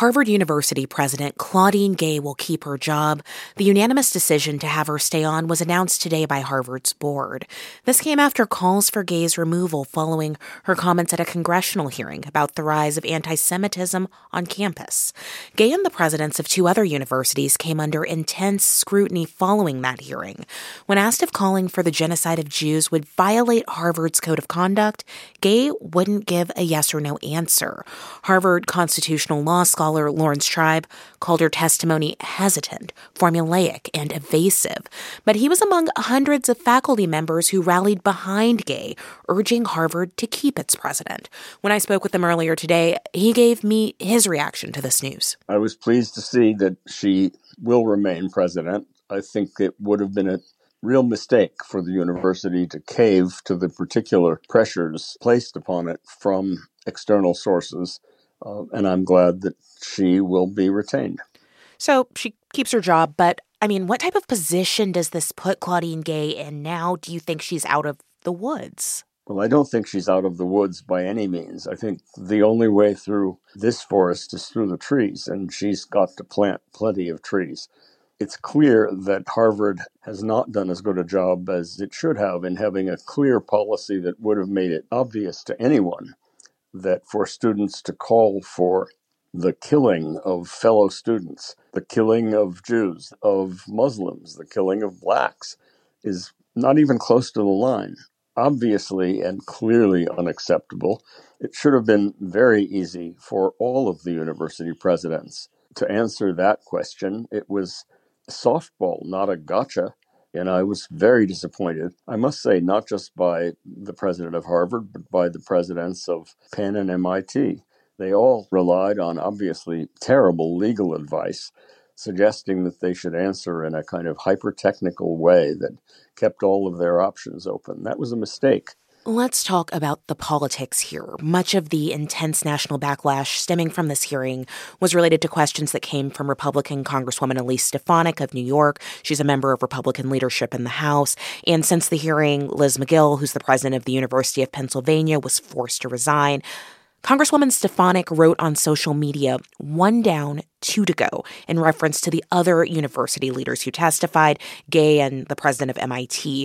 Harvard University President Claudine Gay will keep her job. The unanimous decision to have her stay on was announced today by Harvard's board. This came after calls for Gay's removal following her comments at a congressional hearing about the rise of anti-Semitism on campus. Gay and the presidents of two other universities came under intense scrutiny following that hearing. When asked if calling for the genocide of Jews would violate Harvard's code of conduct, Gay wouldn't give a yes or no answer. Harvard constitutional law scholar Lawrence Tribe called her testimony hesitant, formulaic, and evasive. But he was among hundreds of faculty members who rallied behind Gay, urging Harvard to keep its president. When I spoke with him earlier today, he gave me his reaction to this news. I was pleased to see that she will remain president. I think it would have been a real mistake for the university to cave to the particular pressures placed upon it from external sources. And I'm glad that she will be retained. So she keeps her job, but what type of position does this put Claudine Gay in now? Do you think she's out of the woods? Well, I don't think she's out of the woods by any means. I think the only way through this forest is through the trees, and she's got to plant plenty of trees. It's clear that Harvard has not done as good a job as it should have in having a clear policy that would have made it obvious to anyone that for students to call for the killing of fellow students, the killing of Jews, of Muslims, the killing of blacks is not even close to the line. Obviously and clearly unacceptable. It should have been very easy for all of the university presidents to answer that question. It was a softball, not a gotcha. And I was very disappointed, I must say, not just by the president of Harvard, but by the presidents of Penn and MIT. They all relied on obviously terrible legal advice, suggesting that they should answer in a kind of hyper-technical way that kept all of their options open. That was a mistake. Let's talk about the politics here. Much of the intense national backlash stemming from this hearing was related to questions that came from Republican Congresswoman Elise Stefanik of New York. She's a member of Republican leadership in the House. And since the hearing, Liz Magill, who's the president of the University of Pennsylvania, was forced to resign. Congresswoman Stefanik wrote on social media, "One down, two to go," in reference to the other university leaders who testified, Gay and the president of MIT.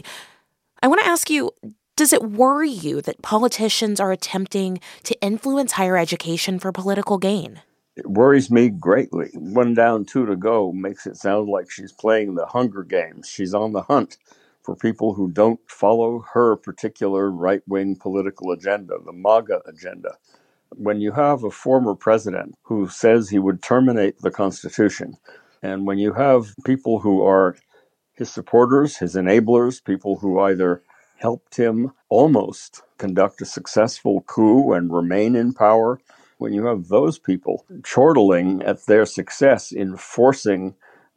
I want to ask you, does it worry you that politicians are attempting to influence higher education for political gain? It worries me greatly. One down, two to go makes it sound like she's playing the Hunger Games. She's on the hunt for people who don't follow her particular right-wing political agenda, the MAGA agenda. When you have a former president who says he would terminate the Constitution, and when you have people who are his supporters, his enablers, people who either helped him almost conduct a successful coup and remain in power, when you have those people chortling at their success in forcing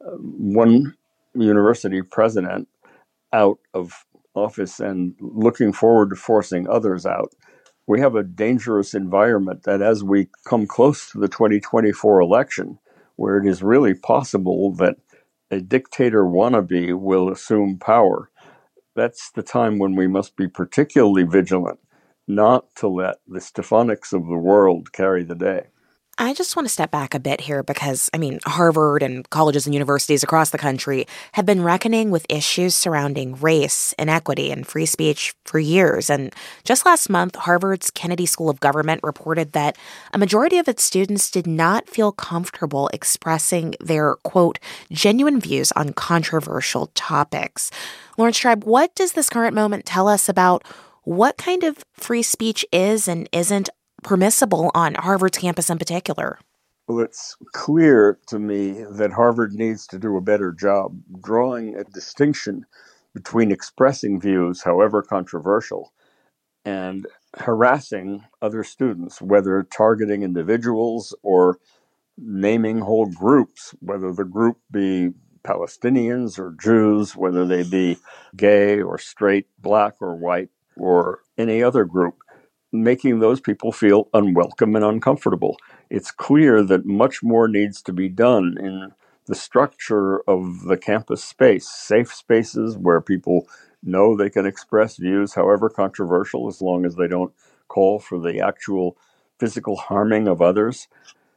one university president out of office and looking forward to forcing others out, we have a dangerous environment that as we come close to the 2024 election, where it is really possible that a dictator wannabe will assume power, that's the time when we must be particularly vigilant not to let the Stefaniks of the world carry the day. I just want to step back a bit here because, Harvard and colleges and universities across the country have been reckoning with issues surrounding race, inequity, and free speech for years. And just last month, Harvard's Kennedy School of Government reported that a majority of its students did not feel comfortable expressing their, quote, genuine views on controversial topics. Lawrence Tribe, what does this current moment tell us about what kind of free speech is and isn't permissible on Harvard's campus in particular? Well, it's clear to me that Harvard needs to do a better job drawing a distinction between expressing views, however controversial, and harassing other students, whether targeting individuals or naming whole groups, whether the group be Palestinians or Jews, whether they be gay or straight, black or white, or any other group, making those people feel unwelcome and uncomfortable. It's clear that much more needs to be done in the structure of the campus space, safe spaces where people know they can express views, however controversial, as long as they don't call for the actual physical harming of others.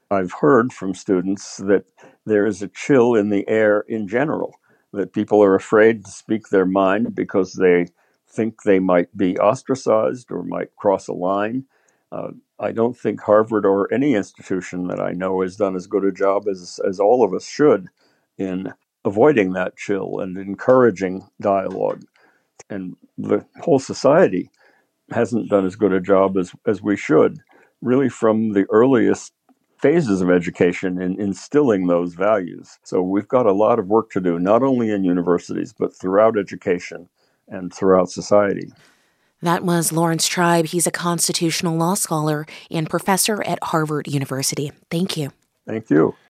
I've heard from students that there is a chill in the air in general, that people are afraid to speak their mind because they think they might be ostracized or might cross a line. I don't think Harvard or any institution that I know has done as good a job as all of us should in avoiding that chill and encouraging dialogue. And the whole society hasn't done as good a job as we should, really from the earliest phases of education in instilling those values. So we've got a lot of work to do, not only in universities, but throughout education and throughout society. That was Lawrence Tribe. He's a constitutional law scholar and professor at Harvard University. Thank you. Thank you.